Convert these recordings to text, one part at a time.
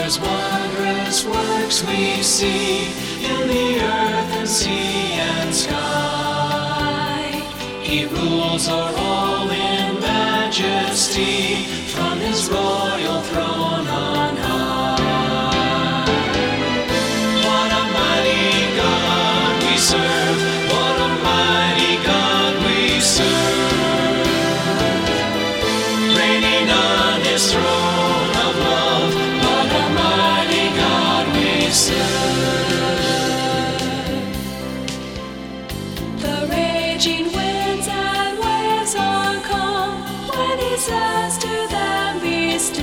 Father's wondrous works we see in the earth and sea and sky. He rules o'er all in majesty from his royal throne on high. What a mighty God we serve, what a mighty God we serve, reigning on his throne of love. What a mighty God we serve. The raging winds and waves are calm when he says to them, be still.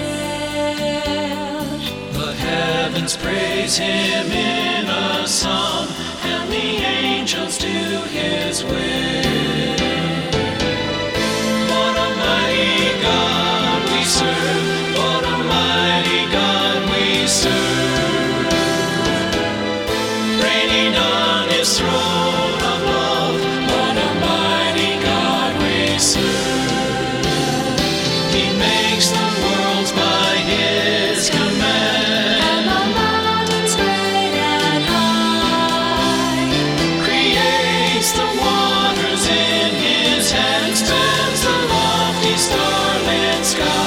The heavens praise him in a song, and the angels do his will. What a mighty God we serve, what a mighty God we serve, reigning on his throne of love. What a mighty God we serve. He makes the worlds by his command, And the mountains great and high, creates the waters in his hand, spans the lofty starlit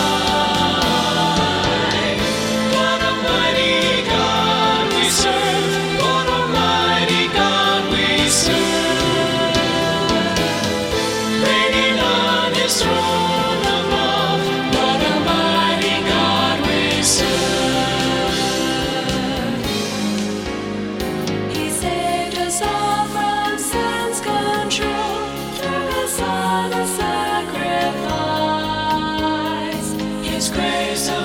sky. What a mighty God we serve, what a mighty God we serve, reigning on his throne of love. What a mighty God we serve. he saved us all from sin's control through his Son, a sacrifice. His grace